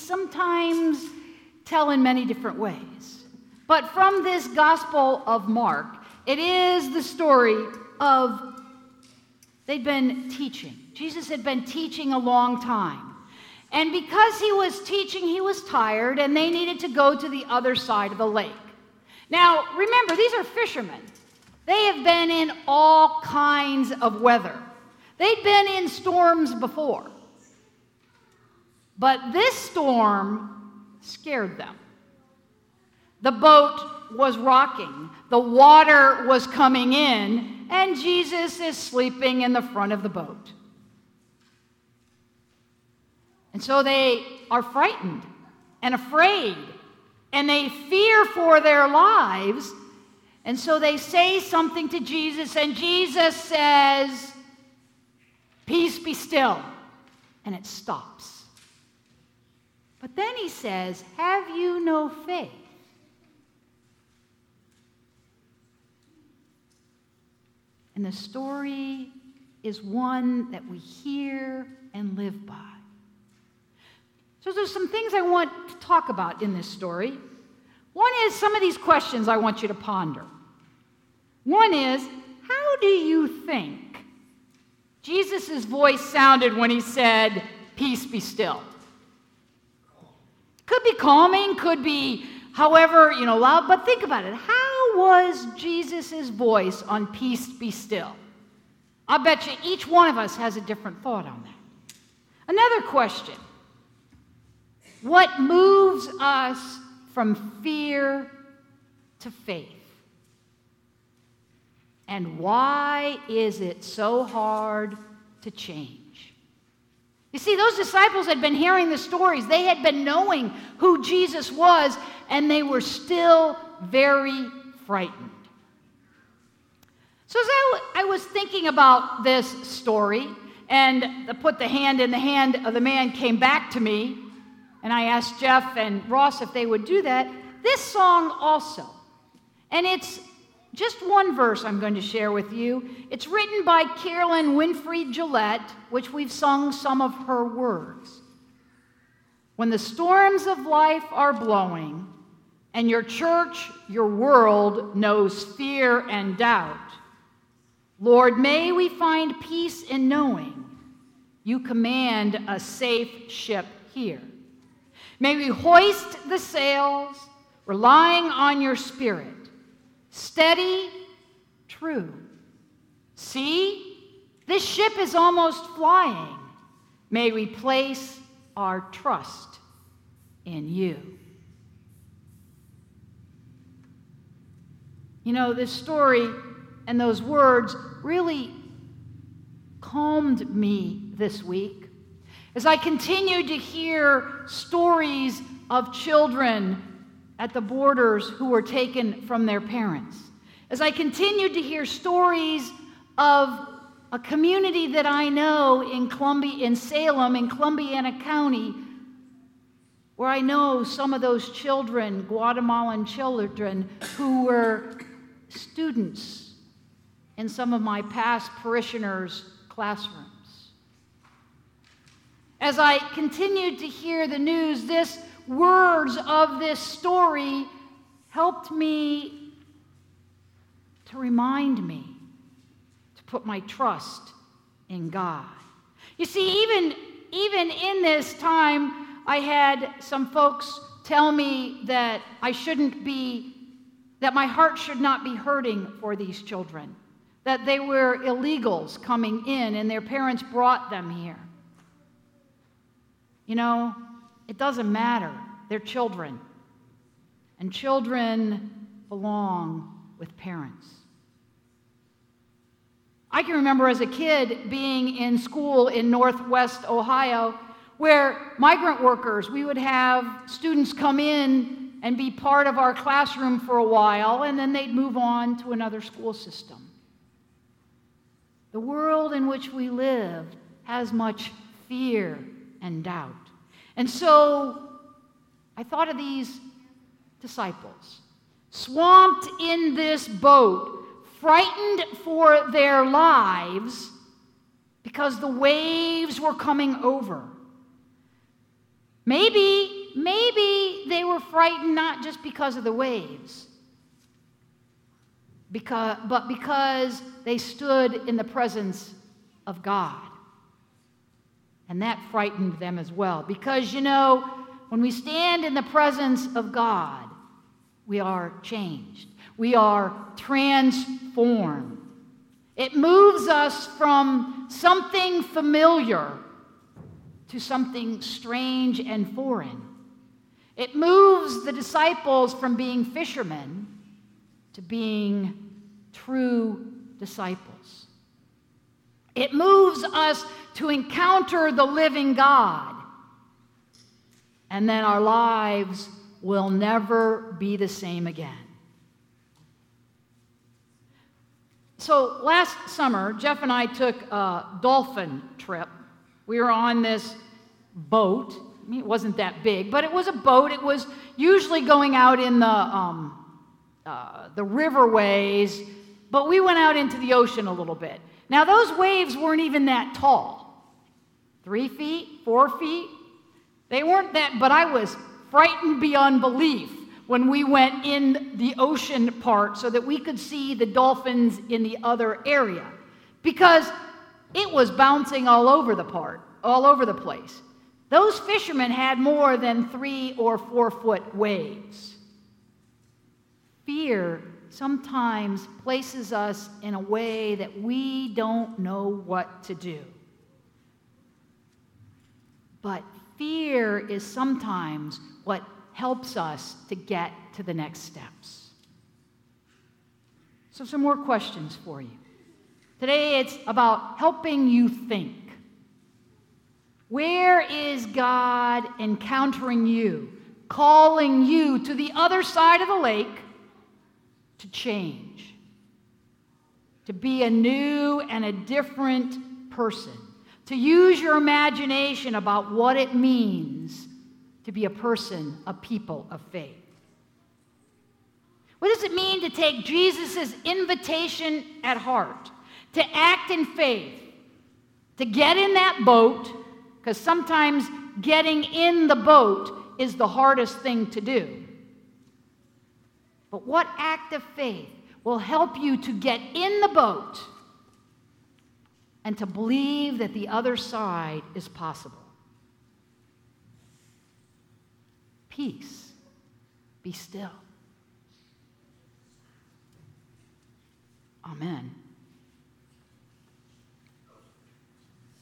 sometimes tell in many different ways. But from this Gospel of Mark, it is the story of they'd been teaching. Jesus had been teaching a long time. And because he was teaching, he was tired, and they needed to go to the other side of the lake. Now, remember, these are fishermen. They have been in all kinds of weather. They'd been in storms before. But this storm scared them. The boat was rocking. The water was coming in, and Jesus is sleeping in the front of the boat. And so they are frightened and afraid, and they fear for their lives. And so they say something to Jesus, and Jesus says, "Peace, be still." And it stops. But then he says, "Have you no faith?" And the story is one that we hear and live by. So there's some things I want to talk about in this story. One is some of these questions I want you to ponder. One is, how do you think Jesus' voice sounded when he said, "Peace, be still"? Could be calming, could be however, loud, but think about it. How was Jesus' voice on "Peace, be still"? I bet you each one of us has a different thought on that. Another question. What moves us from fear to faith? And why is it so hard to change? You see, those disciples had been hearing the stories. They had been knowing who Jesus was, and they were still very frightened. So as I was thinking about this story, and put the hand in the hand of the man came back to me, and I asked Jeff and Ross if they would do that, this song also. And it's just one verse I'm going to share with you. It's written by Carolyn Winfrey Gillette, which we've sung some of her words. When the storms of life are blowing, and your church, your world knows fear and doubt, Lord, may we find peace in knowing you command a safe ship here. May we hoist the sails, relying on your Spirit, steady, true. See, this ship is almost flying. May we place our trust in you. This story and those words really calmed me this week as I continued to hear stories of children at the borders who were taken from their parents. As I continued to hear stories of a community that I know in Salem, in Columbiana County, where I know some of those children, Guatemalan children, who were students in some of my past parishioners' classrooms. As I continued to hear the news, words of this story helped me to remind me to put my trust in God. You see, even in this time, I had some folks tell me that that my heart should not be hurting for these children, that they were illegals coming in and their parents brought them here. It doesn't matter. They're children. And children belong with parents. I can remember as a kid being in school in Northwest Ohio where migrant workers, we would have students come in and be part of our classroom for a while, and then they'd move on to another school system. The world in which we live has much fear and doubt. And so I thought of these disciples, swamped in this boat, frightened for their lives because the waves were coming over. Maybe were frightened not just because of the waves, but because they stood in the presence of God. And that frightened them as well. Because, when we stand in the presence of God, we are changed. We are transformed. It moves us from something familiar to something strange and foreign. It moves the disciples from being fishermen to being true disciples. It moves us to encounter the living God. And then our lives will never be the same again. So last summer, Jeff and I took a dolphin trip. We were on this boat. I mean, it wasn't that big, but it was a boat. It was usually going out in the riverways, but we went out into the ocean a little bit. Now, those waves weren't even that tall. 3 feet, 4 feet. They weren't that, but I was frightened beyond belief when we went in the ocean part so that we could see the dolphins in the other area, because it was bouncing all over the place. Those fishermen had more than 3 or 4 foot waves. Fear sometimes places us in a way that we don't know what to do. But fear is sometimes what helps us to get to the next steps. So some more questions for you. Today it's about helping you think. Where is God encountering you, calling you to the other side of the lake to change, to be a new and a different person, to use your imagination about what it means to be a person, a people of faith? What does it mean to take Jesus' invitation at heart, to act in faith, to get in that boat? Because sometimes getting in the boat is the hardest thing to do. But what act of faith will help you to get in the boat and to believe that the other side is possible? Peace. Be still. Amen.